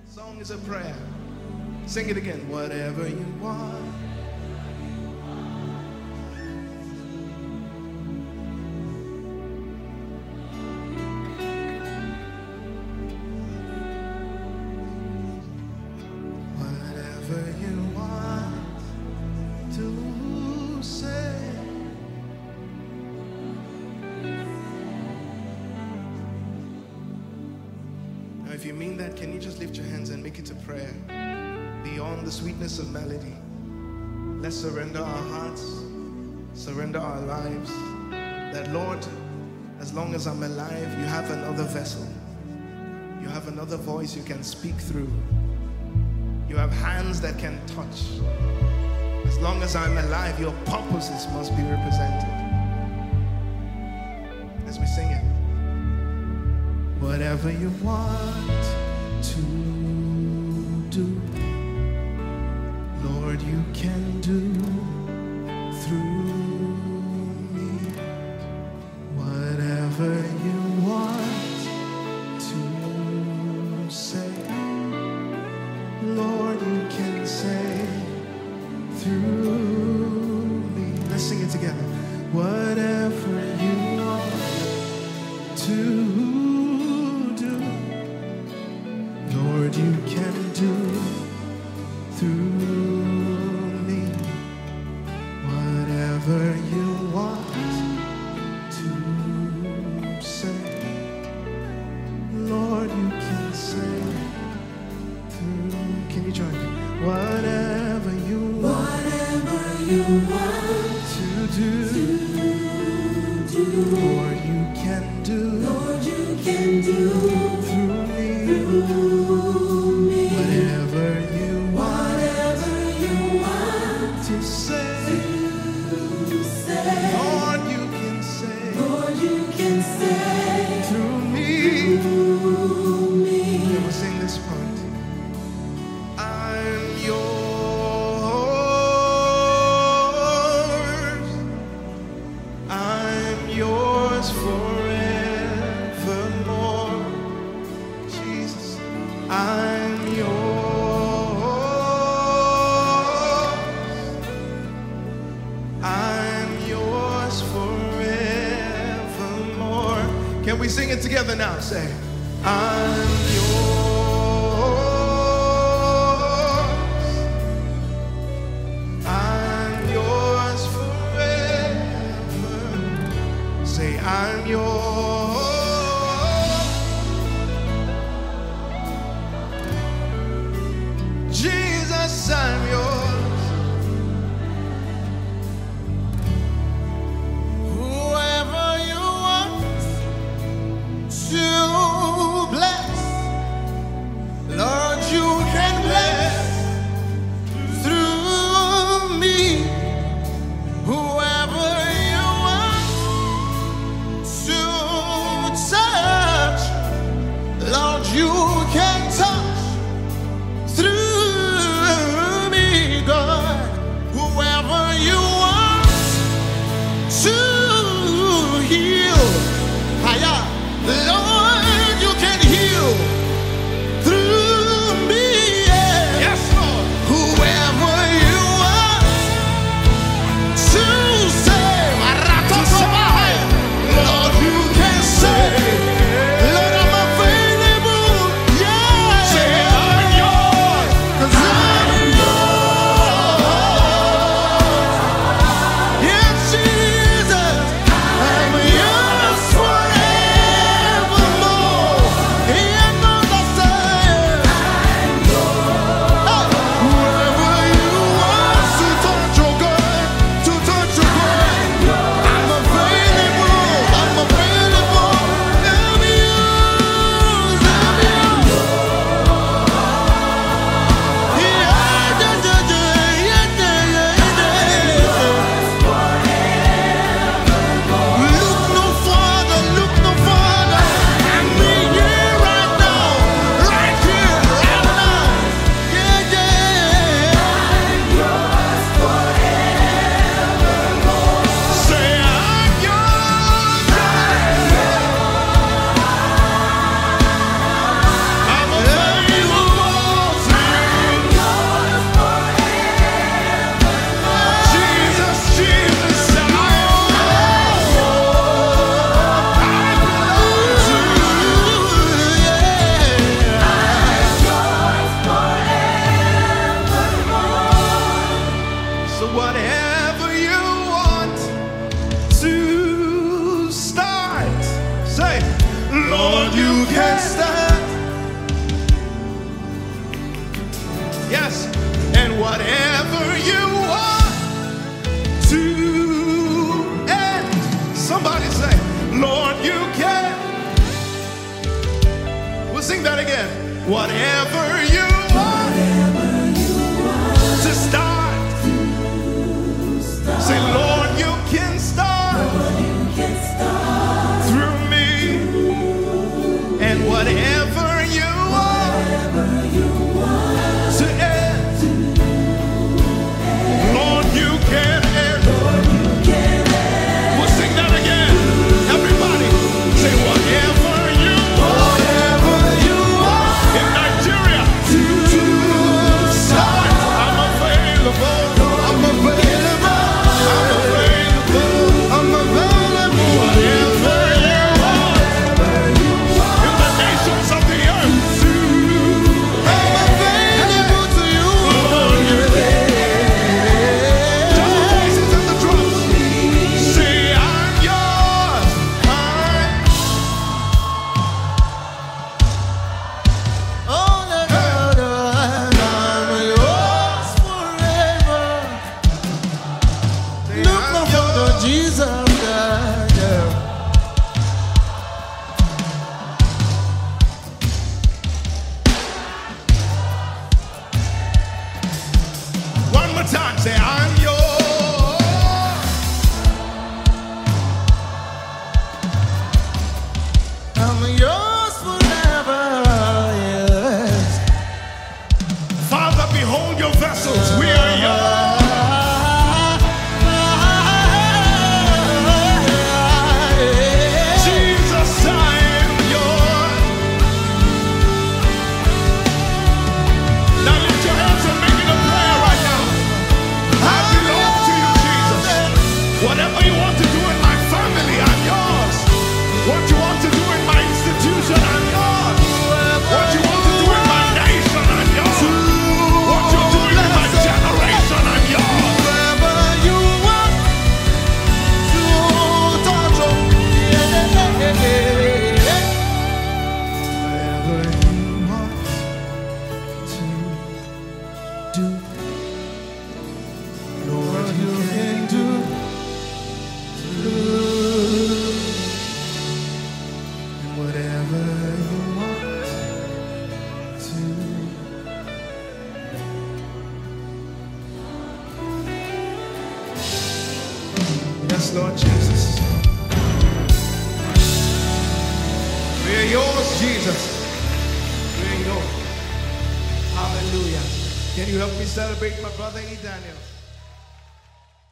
Song is a prayer. Sing it again. Whatever you want. Whatever you want to say. Now, if you mean that, can you just lift your hands and make it a prayer? Beyond the sweetness of melody, let's surrender our hearts, surrender our lives. That, Lord, as long as I'm alive, you have another vessel. You have another voice you can speak through. You have hands that can touch. As long as I'm alive, your purposes must be represented. As we sing it. Whatever you want to do, Lord, you can do through me. Whatever you want to say, Lord, you can say through me. Let's sing it together. Whatever you want to do, Lord, you can do through me. Whatever you want to say, Lord, you can say through. Can you join me? Whatever you want to do, Lord, you can do through me. Whatever you want to say, Lord, you can say through me. Then we'll sing this part. I'm yours forevermore. Jesus, I'm yours. I'm yours forevermore. Can we sing it together now? Say, I'm yours. I'm yours forever. Say, I'm yours. Jesus, I'm yours. Whoever you want to bless, Lord, you can bless through me. Whoever you want to touch, Lord, you can touch through me, God. Whoever you want to heal, Lord, you can heal through me. Yeah. Yes, Lord. Whoever you want to save, Lord, you can save. Lord, I'm available. Yes. Sing that again. Whatever you want to start. Say, Lord, you can start through me. And whatever you want to end, Lord, you can end. We'll sing that again. Everybody, say, whatever you want. In Nigeria, to start. I'm available. I'm available. I'm available. I'm available. Whatever you want. In the nations of the earth, I'm available to you. Just the voices and the drums. Say, I'm yours. Jesus, One more time, say, I'm yours. I'm yours forever. Yes. Father, behold your vessels. We are yours. Jesus, I am yours. Now lift your hands and make it a prayer right now. I belong to you, Jesus. Whatever you want to do in my family, I'm yours. What you want to do in my institution, I'm yours. What you want to do in my nation, I'm yours. What you're doing in my generation, I'm yours. Wherever you want to touch on. Whatever you want to do, Lord, you can do. And whatever you want to. Yes, Lord Jesus. We are yours, Jesus. We are yours. Hallelujah. Can you help me celebrate my brother E. Daniel?